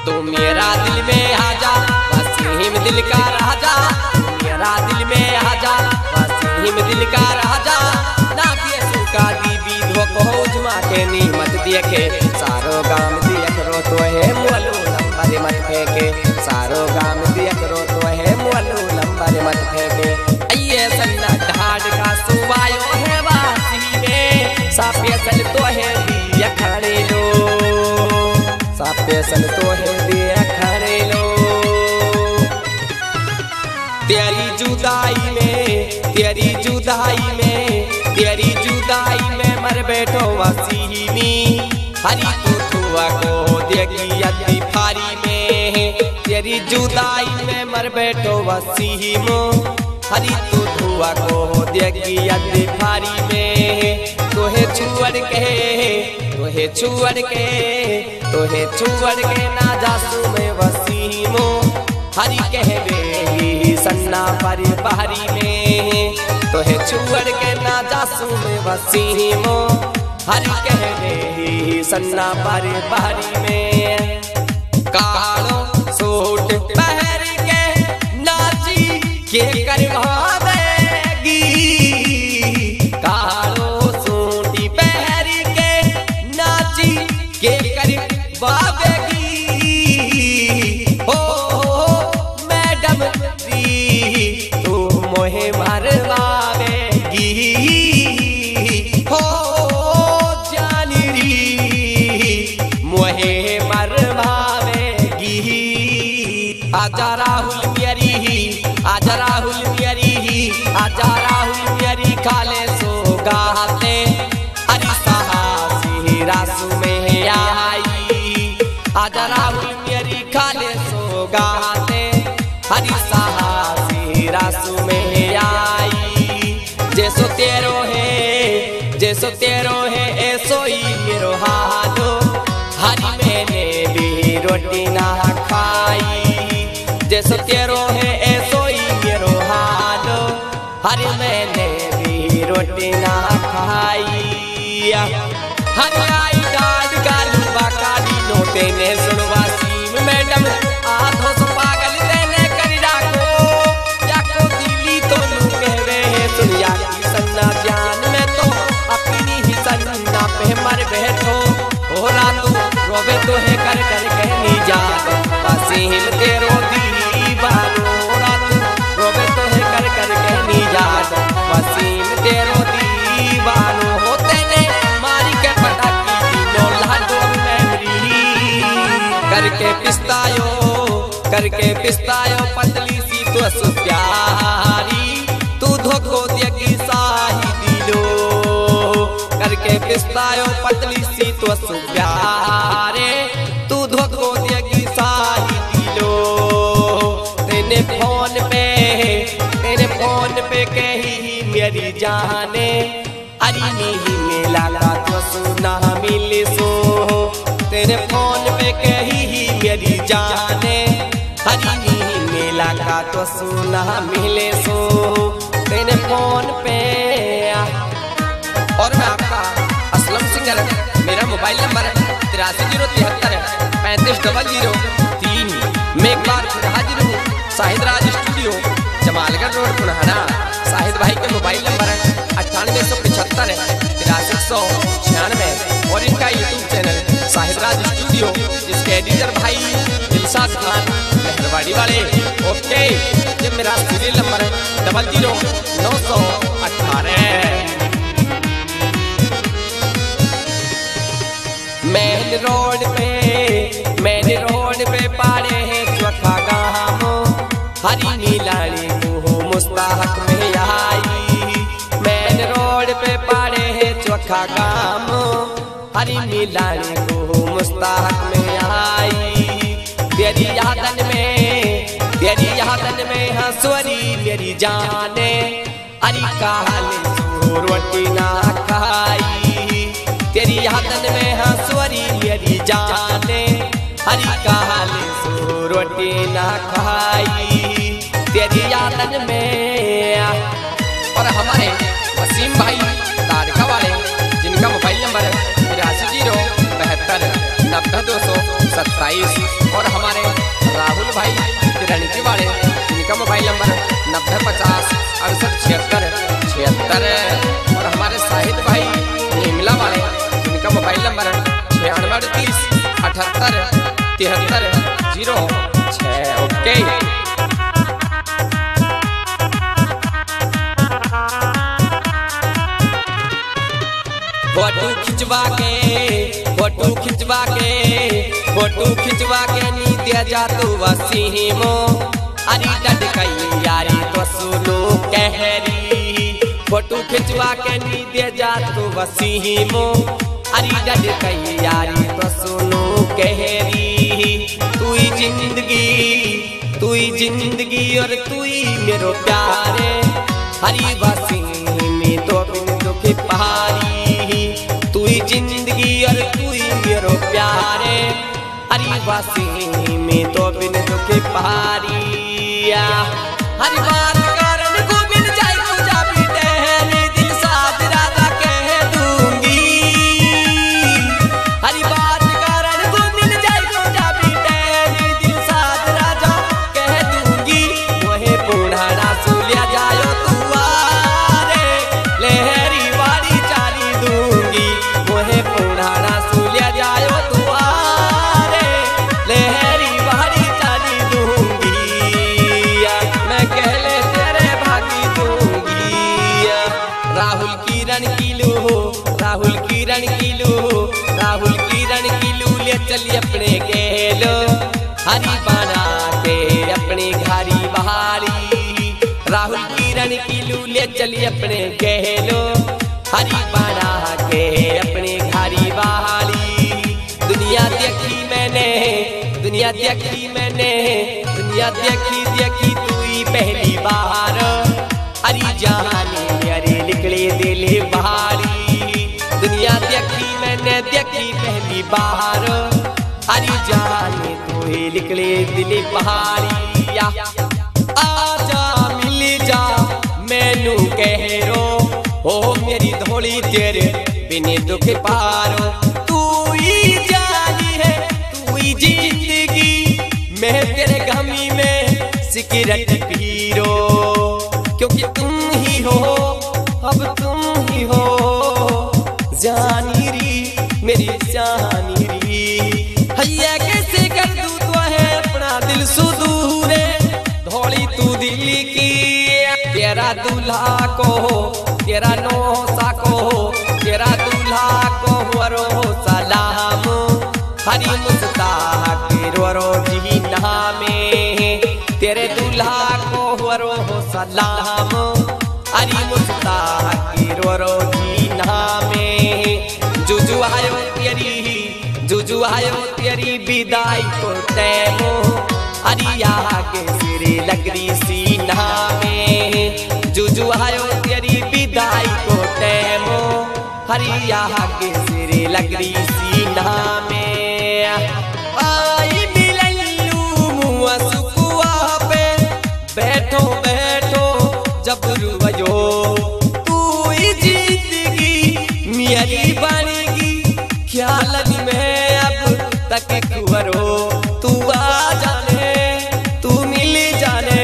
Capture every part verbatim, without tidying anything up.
तू मेरा दिल में आजा वसीम दिल का राजा, मेरा दिल में आजा वसीम दिल का राजा। ना दिए सुका दीवी धोको उजमा के नीमत देखे, सारो गाम देख रो तो है मोलू लंबर मत फेंके, सारो गाम देख रो तो है मोलू लंबर मत फेंके। अये सन्ना ढाड का सुवायो है वासी में, सापेसल तो है दिया खड़े लो, सापेसल तो है दिया खड़े लो। तेरी जुदाई में, तेरी जुदाई में, तेरी जुदाई में मर बैठो वसीमी, हरी तू थुआ को देगी अति फारी में। तेरी जुदाई में मर बैठो वसीमो, हरी तू धुआ को देगी अति फारी में। तोहे छुअड़ के, तोहे छुअड़ के, तोहे छुअड़ के ना जासू में वसीमो, हरी कहवे सन्ना पर बहरी में। तोहे छुअड़ के ना जासू में वसीमो, हरी कहवे सन्ना पर बहरी में। कालो सूट पहर के नाची के करवा देगी, कालो सूट पहर के नाची के करवा देगी। हो मैडम री तू मोहे मरवावेगी, हो जानी री मोहे मरवावेगी। आजा राहुल मेरी, आजा राहुल मेरी, आजा राहुल मेरी खाले सो गाते, हरी साहसी रासू में आई। आजा राहुल मेरी खाले सो गाते, हरी साहसी रासू में आई। जैसो तेरो है, जैसो तेरो है ऐसो ही मेरो हालो, हरी मैंने भी रोटी ना खाई। जैसो तेरो है ऐसो ही मेरो हालो, हरी मैंने भी रोटी ना खाई। हरी आई डाड गालू बाकाली नोटे ने सुनवा सीम मैडम आधो सो पागल रहने कर डाको, जाको दिली तो लू कहवे है सुनिया की सन्ना जान में तो अपनी ही सन्ना पे मर बैठो। हो रातू रोवे तो है कर कर कहनी जा वसीम तेरो दीवानो, रातू रोवे तो है कर कर कहनी जा वसीम तेरो दीवानो। होते ने मारी के पटाकी तीनों लाडो मेमरी, करके पिस्तायो, करके पिस्तायो पतली सी तो सुप्यारी, तू धोखो देगी साही दिलो। करके पिस्तायो पतली सी तो सुप्यारे, तू धोखो देगी साही दिलो। तेने फोन पे, तेने फोन पे कही मेरी जाने, अरे नहीं मिला ला तो सुना मिले सो। तेरे फोन पे कही मेरी जाने, हरी नहीं मिला का तो सुना मिले सो। तेरे फोन पे और मैं आपका असलम सिंगर, मेरा मोबाइल नंबर तिरासी जीरो तिहत्तर पैंतीस डबल जीरो तीन। मैं एक बार फिर हाजिर हूँ शाहिद राज स्टूडियो, जमालगढ़ रोड पुनहाना। शाहिद भाई के मोबाइल नंबर अट्ठानवे सौ पचहत्तर तिरासी सौ छियानवे और इनका YouTube channel Shahid Raj studio, जिसके एडिटर भाई दिलशाद खान मेहरबाड़ी वाले। ओके, ये मेरा सीरियल नंबर डबल जीरो नौ सौ अठारह। मेन रोड पे, मेन रोड पे पारे है चौथा गाम, हरी नीलाड़ी को मुस्ताहक में आई। मेन रोड पे पारे है चौथा गाम, हरी नीलाड़ी को मुस्ताहक में आई। तेरी यादन में, तेरी यादन में हंसवरी मेरी जाने, अरे काले सो रोटी ना खाई। तेरी यादन में हंसवरी मेरी जाने, हरी काले सो रोटी ना खाई। तेरी यादन में। और हमारे वसीम भाई तारका वाले, जिनका मोबाइल नंबर तिरासी जीरो बहत्तर नब्बे दो सौ सत्ताईस। और हमारे राहुल भाई तिरंगी वाले, जिनका मोबाइल नंबर नब्बे पचास अड़सठ छिहत्तर छिहत्तर। और हमारे शाहिद भाई निमला वाले, जिनका मोबाइल नंबर छियानवे अड़तीस अठहत्तर तिहत्तर जीरो छः। ओके, फोटो खिंचवा के फोटो खिंचवा के फोटो खिंचवा के नी दे जा तू वसीमो। अरे डटकई यारी तो सुनो कहरी, फोटो खिंचवा के नी दे जा तू वसीमो। अरे डटकई यारी तो सुनो कहरी, तू ही जिंदगी तू ही जिंदगी और तू ही मेरो प्यारे। हरी वसी में तो बिन दुख पहाड़ी, तू ही जिंदगी और तू ही मेरो प्यारे। हरी वासी में तो बिन दुख पहाड़िया। हरी बात कारण को मिल जाए पूजा भी टहले, दिल साथ राजा कह दूंगी। हरी बात कारण को मिल जाए पूजा भी टहले, दिल साथ राजा कह दूंगी। वही पुराना सुलिया जायो तू आरे, लहरी वाली चाली दूंगी। वही पुराना सुलिया जायो तू आरे, लहरी वाली चाली दूंगी। मैं कहले तेरे भागी दूंगी। राहुल किरण किलू राहुल किरण किलू राहुल किरण किलू ले चलिए अपने गेलो। हरी बना के अपने घारी बहारी, राहुल किरण किलू ले चलिए अपने गेलो। हरी बना के अपने घारी बहारी। दुनिया देखी मैंने दुनिया देखी मैंने दुनिया देखी देखी तू ही पहली बार। हरी जानी अरे निकले दिले बहारी, दुनिया देखी मैंने देखी पहली बार। हरी जानी तू ही निकले दिले बहारी। आजा मिल जा मैनू कह रो, ओ मेरी धोली तेरे बिने दुख पारो। तू ही जानी है तू ही जिंदगी, मैं तेरे गमी में सिगरेट पीरो। क्योंकि तुम ही हो अब तुम ही हो जानी री मेरी जानी री। हैया कैसे कर दूं तो है अपना दिल सुदूरे, धोली तू दिल्ली की। तेरा दूल्हा को तेरा नौसा को तेरा दूल्हा को वरो सलाम। हरी मुस्ताक रो जी नामे, तेरे दूल्हा को वरो सलाम। हरी मुस्ताक रो जी नामे। जुजू आयो तेरी जुजू आयो तेरी विदाई को टैमो। हरी आगे सिरे लगरी सीना में, जुजू आयो तेरी विदाई को टैमो। हरी आगे सिरे लगरी सीना में। आई मिललू मुआ सुकुआ पे, बैठो बैठो जब रुवयो। तू ही जिंदगी मेरी बनेगी, ख्यालन में अब तक कुंवरो। तू आ जाने तू मिल जाने,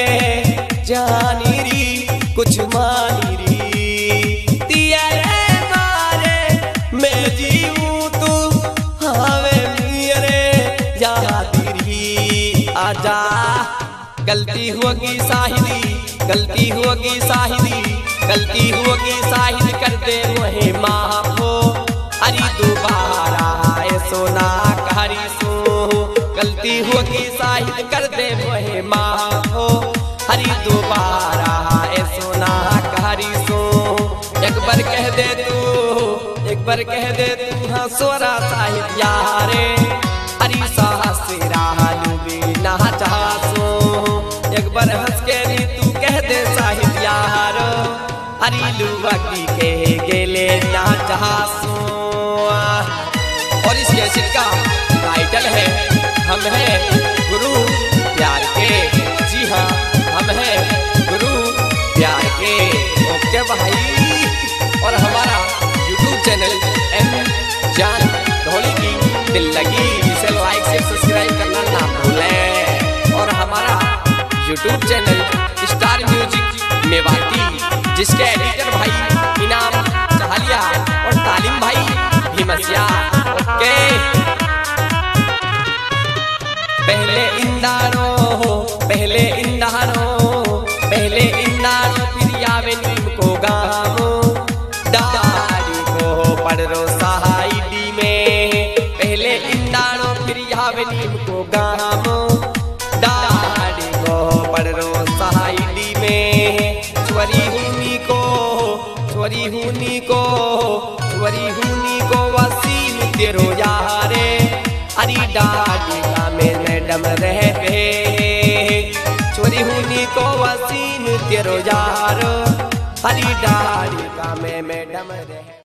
जानी री कुछ मानी री। तेरे मारे मैं जीऊं तू हावे मेरे याद री। आजा गलती होगी साहिदी गलती होगी साहिदी गलती होगी साहिद कर दे मुहे माफ हो। अरे दोबारा ऐसो ना कहरी सो, गलती होगी साहिद कर दे मुहे माफ हो। हरी दोबारा ऐसो ना कहरी सो। एक बार कह दे तू एक बार कह दे तू हाँ सोरा साहिद यारे। हरी साहस राहलू भी ना चाहसो, एक बार हंस के नी तू कह दे साहिद यार। हरी लुआ की कह गेले ना चाहसो। और इस कैसेट का टाइटल है हम हैं गुरु प्यार के। जी हाँ हम हैं गुरु प्यार के। ओके भाई, और हमारा यूट्यूब चैनल एम जान ढोली की दिल लगी, इसे like YouTube channel star music Mewati, जिसके एडिटर भाई इनाम चाहलिया और तालिम भाई भीमसिया। ओके पहले इंदारो पहले इंदारो पहले इंदारो फिर आवे नीम को गामो डारी को पड़रो सहाइडी में। पहले इंदारो फिर आवे नीम को गामो डारी को पड़रो सहाइडी में। चोरी हुनी को चोरी हुनी को चोरी हुनी को वसीम तेरो यारे हरी डाली का में मैडम रह पे। चोरी हुनी को वसीम तेरो यार हरी डाली का में मैडम रह।